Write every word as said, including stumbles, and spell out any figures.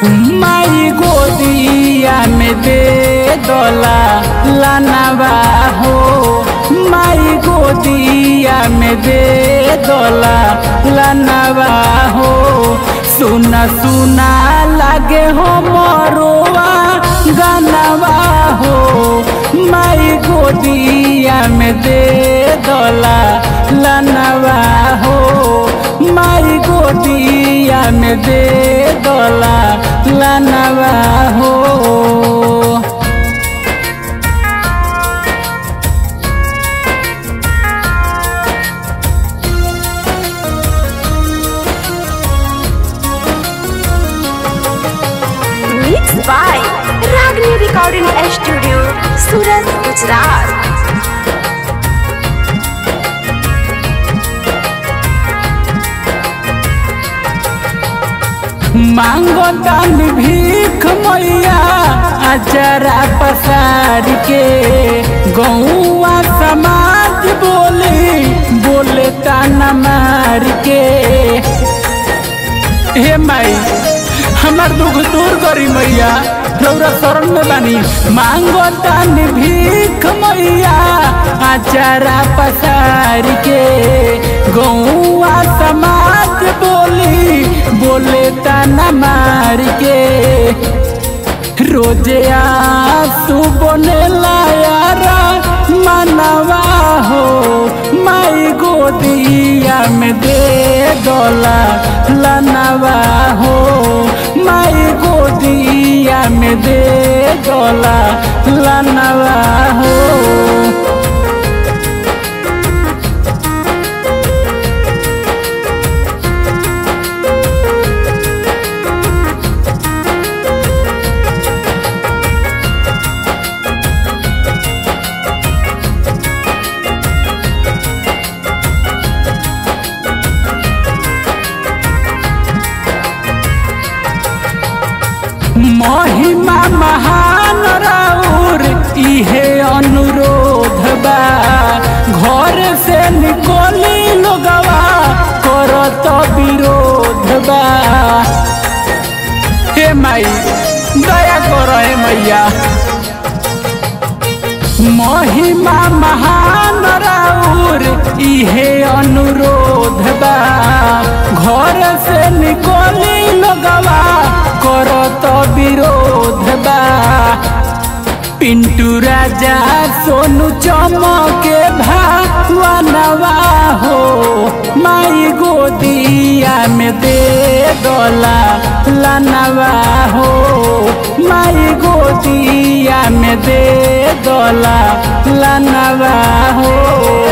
माई गोदिया में दे दोला लानवा हो, माई गोदिया में दे दोला लानवा हो। सुना सुना लागे हो मोरुआ गानवा हो, माई गोदिया में दे दोला लानवा हो, माई गोदिया में दे दोला लानवा हो। Mixed by Ragini Recording Studio, Surat, Gujarat. मांगो दान भीख मैया अजरा पसार के, गौआ समाज बोले बोले ताना मार के। हे माई हमार दुख दूर करी मैया, रौरा शरण में बानी। मांगो दान भीख मैया अजरा पसार के, गौआ समाज बोली बोले ताना मार के। रोजे आंसू बने लायारा मनवा हो, माई गोदिया में दे दोला लानवा हो, माई गोदिया में दे दोला लानवा हो। महिमा महान राउर इहे अनुरोध बा, घर से निकली लोगवा करत विरोध बा। हे माई दया करो हे मैया, महिमा महान राउर इहे अनुरोध बा, घर से निकली लोगवा करत विरोध बा। पिंटू राजा सोनू चमके भावनवा हो, माई गोदिया में दे दोला लानवा हो, माई गोदिया में दे दोला लानवा हो।